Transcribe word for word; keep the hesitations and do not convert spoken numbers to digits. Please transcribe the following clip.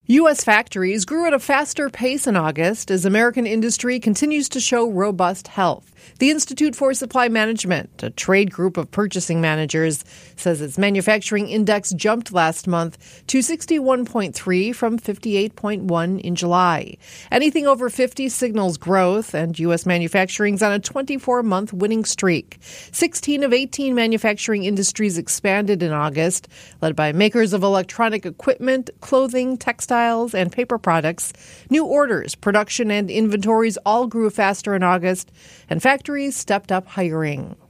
U S factories grew at a faster pace in August as American industry continues to show robust health. The Institute for Supply Management, a trade group of purchasing managers, says its manufacturing index jumped last month to sixty-one point three from fifty-eight point one in July. Anything over fifty signals growth, and U S manufacturing's on a twenty-four-month winning streak. sixteen of eighteen manufacturing industries expanded in August, led by makers of electronic equipment, clothing, textiles, and paper products. New orders, production, and inventories all grew faster in August, and factories stepped up hiring.